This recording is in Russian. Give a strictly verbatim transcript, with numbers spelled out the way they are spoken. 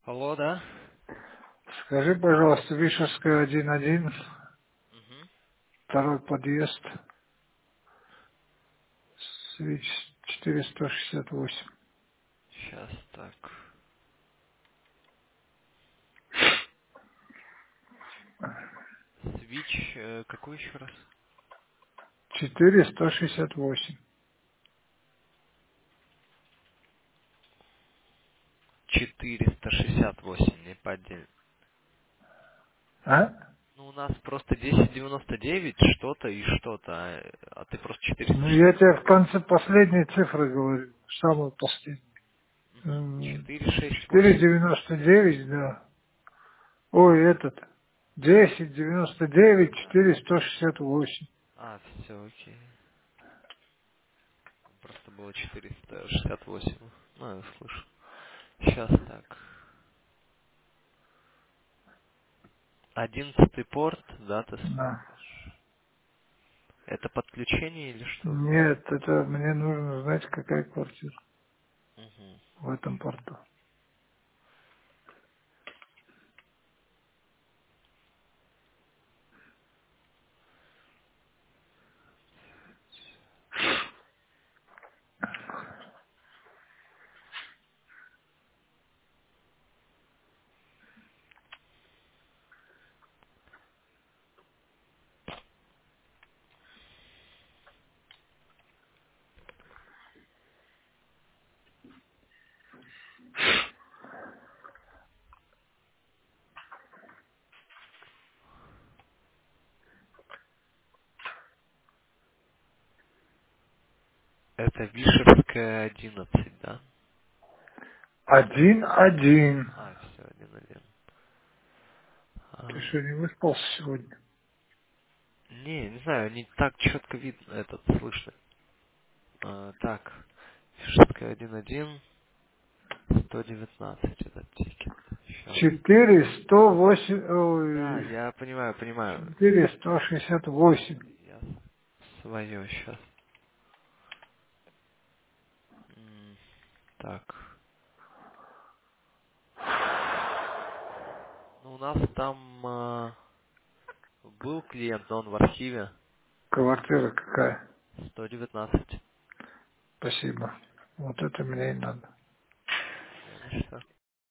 Алло, да? Скажи, пожалуйста, Вишерская один один, Угу. второй подъезд, свич четыреста шестьдесят восемь. Сейчас так. Свич, э, какой еще раз? четыреста шестьдесят восемь. четыреста шестьдесят восемь, не по отдельно. А? Ну, у нас просто десять девяносто девять, что-то и что-то, а, а ты просто четыреста Ну, шестьдесят. я тебе в конце последней цифры говорю, самую последнюю. Угу. М, четыреста шестьдесят четыреста восемь. девяносто девять, да. Ой, этот, десять девяносто девять Да. четыреста шестьдесят восемь. А, все, окей. Просто было четыреста шестьдесят восемь. Ну, я слышу. Сейчас так. Одиннадцатый порт, дата Да. смотришь. Это подключение или что? Нет, это мне нужно знать, какая квартира Угу. в этом порту. Это Вишерская одиннадцать, да? Один один. А, все, один один. Ты А, что, не выспался сегодня? не, не знаю, не так четко видно, этот, слышно. А, так, Вишерская один один, сто девятнадцать этот тикет. Сейчас. Четыре сто восемь, Да, ой, я понимаю, понимаю. четыре сто шестьдесят восемь. Я свое сейчас. Так. Ну, у нас там а, был клиент, но он в архиве. Квартира какая? сто девятнадцать. Спасибо. Вот это мне и надо. Не на что.